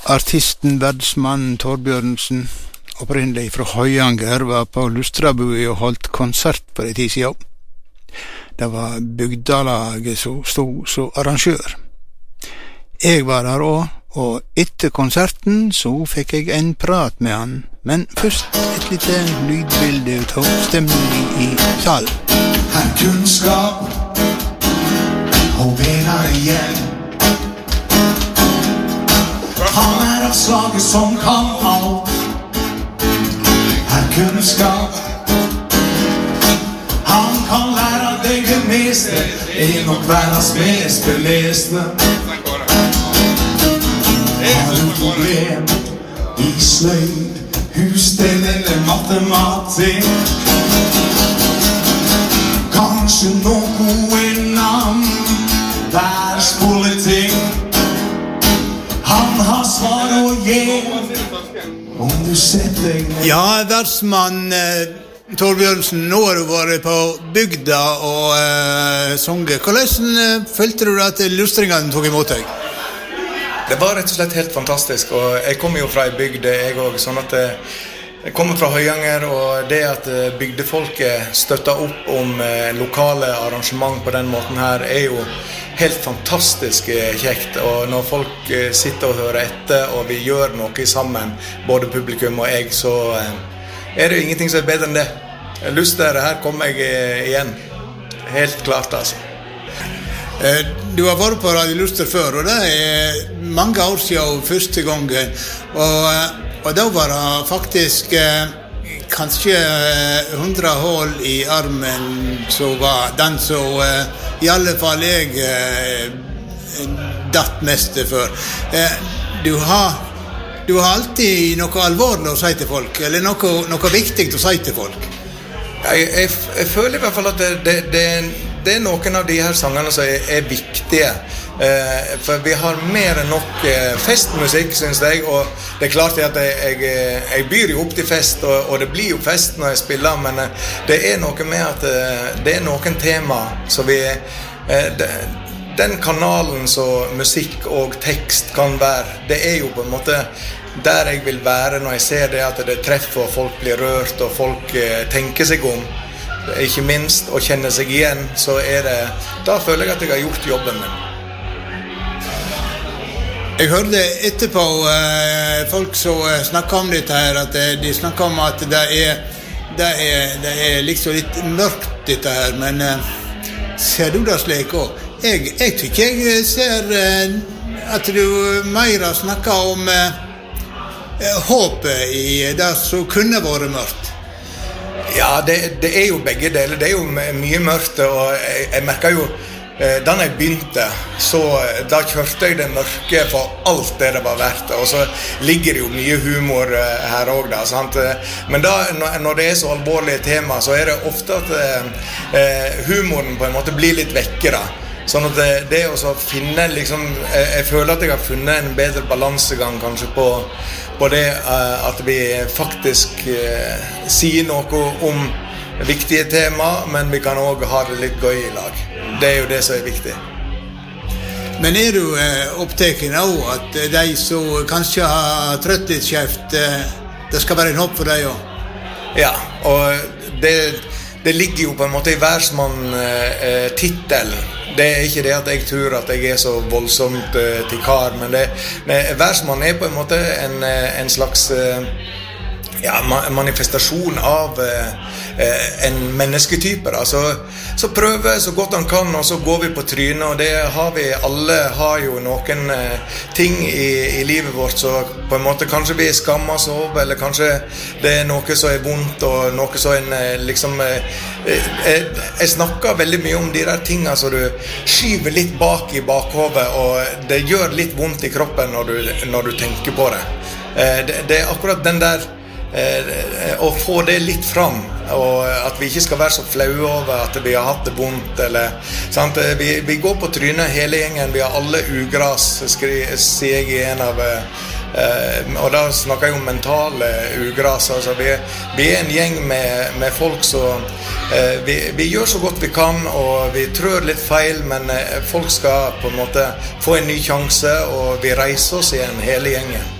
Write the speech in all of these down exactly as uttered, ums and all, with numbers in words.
Artisten, verdsmannen Torbjørnsen, opprinnelig fra Høyanger, var på Lustrabui og holdt konsert på det tid siden. Det var bygdalaget som stod som arrangør. Jeg var der også, og etter konserten så fikk jeg en prat med han, men først et lite lydbilde ut av stemningen i salen. Han kunnskap og vener igjen. Han er av slaget som kan alt. Han kunnskap. Han kan lære deg det meste, er nok verdens mest beleste. Har du problem i sløyd, husdel eller matematikk? Kanskje noe innan verdenspolitikk? Han har svar å gi om du setter deg ned. Ja, verdsmann eh, Torbjørnsen, nå har du vært på bygda og eh, sunget. Hvordan eh, følte du at lustringene tok imot deg? Det var rett og slett helt fantastisk, og jeg kommer jo fra en bygd, jeg også, sånn at jeg kommer fra Høyanger, og det at bygdefolket støtter opp om lokale arrangement på den måten her, er jo helt fantastisk kjekt, og når folk sitter og hører etter, og vi gjør noe sammen, både publikum og jeg, så er det jo ingenting som er bedre enn det. Lyst til det her kommer jeg igjen, helt klart altså. Du har vært på Radio Luster før, og det er mange år siden første gangen, og, og da var det faktisk eh, kanskje hundre hål i armen som var den som eh, i alle fall jeg eh, datt mest for. Eh, du, har, du har alltid noe alvorlig å si til folk, eller noe, noe viktig å si til folk. Jeg, jeg, jeg føler i hvert fall at det, det, det Det er noen av de her sangene som er, er viktige, eh, for vi har mer enn nok eh, festmusikk, synes jeg, og det er klart at jeg, jeg, jeg byr jo opp til fest, og, og det blir jo fest når jeg spiller, men eh, det er noe med at eh, det er noen tema, så vi, eh, det, den kanalen som musikk og tekst kan være, det er jo på en måte der jeg vil være når jeg ser det at det treffer, og folk blir rørt, og folk eh, tenker seg om. Ikke minst å kjenne seg igjen, så er det, da føler jeg at jeg har gjort jobben min. Jeg hørte etterpå eh, folk som snakket om dette her, at de snakket om at det er, det er, det er liksom litt mørkt dette her, men eh, ser du det slik også? Jeg, jeg tykker jeg ser eh, at du mer snakker om eh, håpet i det som kunne vært mørkt. Ja, det, det er jo begge deler. Det er jo mye mørkt, og jeg, jeg merker jo, eh, da jeg begynte, så da kjørte jeg det mørke for alt det det var verdt, og så ligger det jo mye humor eh, her også da, sant? Men da, når det er så alvorlige tema, så er det ofte at eh, humoren på en måte blir litt vekke da. Sånn at det, det å finne, liksom, jeg, jeg føler at jeg har funnet en bedre balansegang kanskje på, på det uh, at vi faktisk uh, sier noe om viktige tema, men vi kan også ha det litt gøy i lag. Det er jo det som er viktig. Men er du uh, opptatt av at uh, de som kanskje har trøttetskjeft, uh, det skal være en hopp for deg også? Ja, og det, det ligger jo på en måte i Værsmann-tittelen. Uh, Det er ikke det at jeg tror at jeg er så voldsomt uh, til kar, men, det, men Værsmann er på en måte en, en slags uh, ja, manifestasjon av uh, en mennesketype. Da. Så, så prøver så godt han kan, og så går vi på trynet, og det har vi, alle har jo noen uh, ting i, i livet vårt, så på en måte kanskje vi skammer oss over, eller kanskje det er noe som er vondt, og noe som en uh, liksom... Uh, Jeg, jeg snakker veldig mye om de der tingene som du skyver litt bak i bakhovet, og det gjør litt vondt i kroppen når du, når du tenker på det. det. Det er akkurat den der, å få det litt fram, og at vi ikke skal være så flaue over at vi har hatt det vondt, eller, sant? Vi, vi går på trynet hele gjengen, vi har alle ugras, skri, sier jeg i en av... Uh, og da snakker jeg om mentale ugras, altså vi, vi er en gjeng med, med folk som uh, vi, vi gjør så godt vi kan, og vi trør litt feil, men uh, folk skal på en måte få en ny sjanse, og vi reiser oss igjen hele gjengen.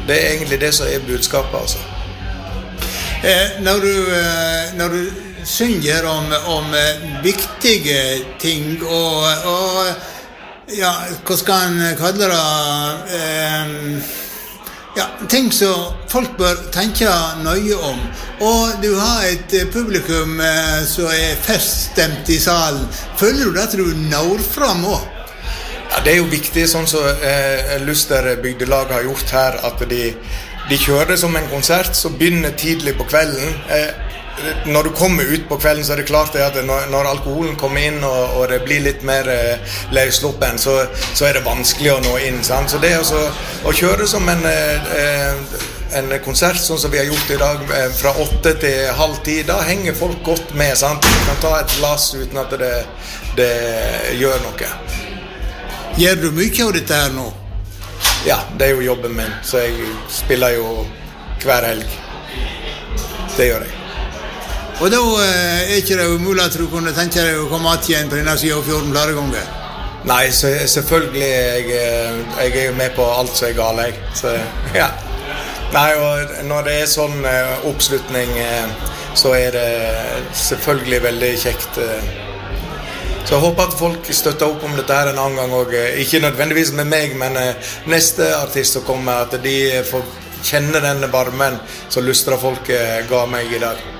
Det er egentlig det som er budskapet, altså. Eh, når, du, eh, når du synger om, om eh, viktige ting og, og ja, hva skal en kalle det eh, ja, ting som folk bør tenke nøye om, og du har et publikum eh, som er feststemt i salen. Føler du at du når fram også? Ja, det er jo viktig, sånn som eh, Luster bygdelag har gjort her, at de, de kjører som en konsert som begynner tidlig på kvelden. Eh, når du kommer ut på kvelden, så er det klart det at når, når alkoholen kommer inn og, og det blir litt mer eh, løsluppen, så, så er det vanskelig å nå inn, sant? Så det er altså å kjøre som en, eh, en konsert, sånn som vi har gjort i dag, eh, fra åtte til halv ti, da henger folk godt med, sant? Du kan ta et glass uten at det, det gjør noe. Gjør du mye av dette her nå? Ja, det er jo jobben min, så jeg spiller jo hver helg. Det gjør jeg. Og da eh, er ikke det umulig at du kunne tenke deg å komme att igjen på denne siden av fjorden flere ganger? Nei, så, selvfølgelig jeg, jeg er jo med på alt som er galt, jeg. Så, ja. Nei, og når det er sånn eh, oppslutning, eh, så er det selvfølgelig veldig kjekt. Eh. Så jeg håper at folk støtter opp om dette her en annen gang også. Ikke nødvendigvis med meg, men eh, neste artist som kommer, at de får kjenne denne varmen som Lustra folk eh, ga meg i dag.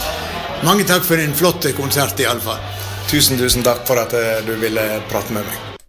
Mange takk for en flott konsert i alle fall. Tusen, tusen takk for at du ville prate med meg.